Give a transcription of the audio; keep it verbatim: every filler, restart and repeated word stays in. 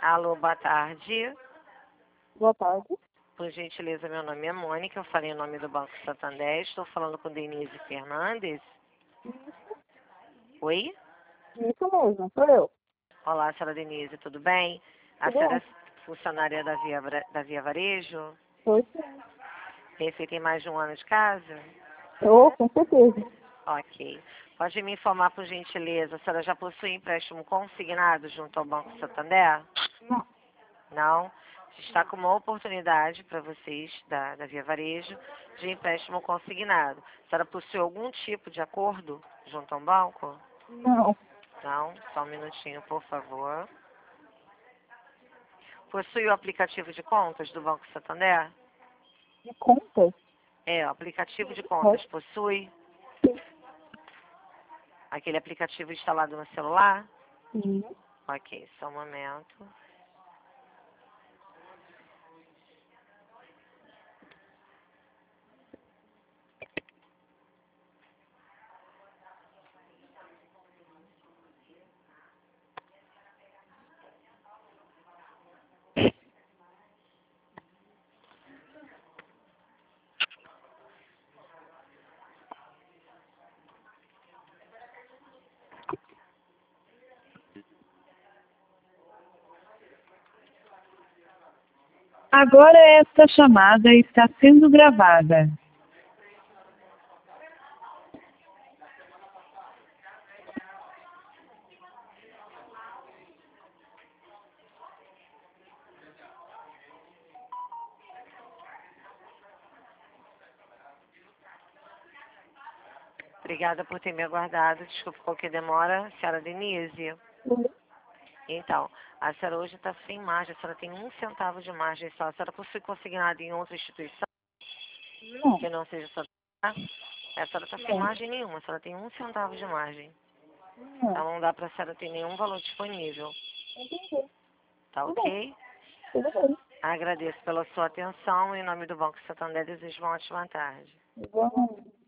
Alô, boa tarde. Boa tarde. Por gentileza, meu nome é Mônica, eu falei o nome do Banco Santander, estou falando com Denise Fernandes. Oi? Isso mesmo, sou eu. Olá, senhora Denise, tudo bem? A Tudo senhora bem? é funcionária da Via, Vra- da Via Varejo? Sou sim. Esse tem mais de um ano de casa? Oh, com certeza. Ok. Pode me informar, por gentileza, a senhora já possui empréstimo consignado junto ao Banco Santander? Não. Não? Está com uma oportunidade para vocês, da, da Via Varejo, de empréstimo consignado. A senhora possui algum tipo de acordo junto ao banco? Não. Não? Só um minutinho, por favor. Possui o aplicativo de contas do Banco Santander? De conta? É, o aplicativo de contas possui? Sim. Aquele aplicativo instalado no celular? Sim. Ok, só um momento. Agora esta chamada está sendo gravada. Obrigada por ter me aguardado. Desculpe qualquer demora. Senhora Denise. Então, a senhora hoje está sem margem. A senhora tem um centavo de margem só. A senhora possui consignado em outra instituição Não. que não seja só... A senhora está sem Não. margem nenhuma. A senhora tem um centavo de margem. Não. Então, não dá para a senhora ter nenhum valor disponível. Entendi. Tá Tudo bem. ok? Tudo bem. Agradeço pela sua atenção. Em nome do Banco Santander, desejo uma ótima tarde. Igualmente.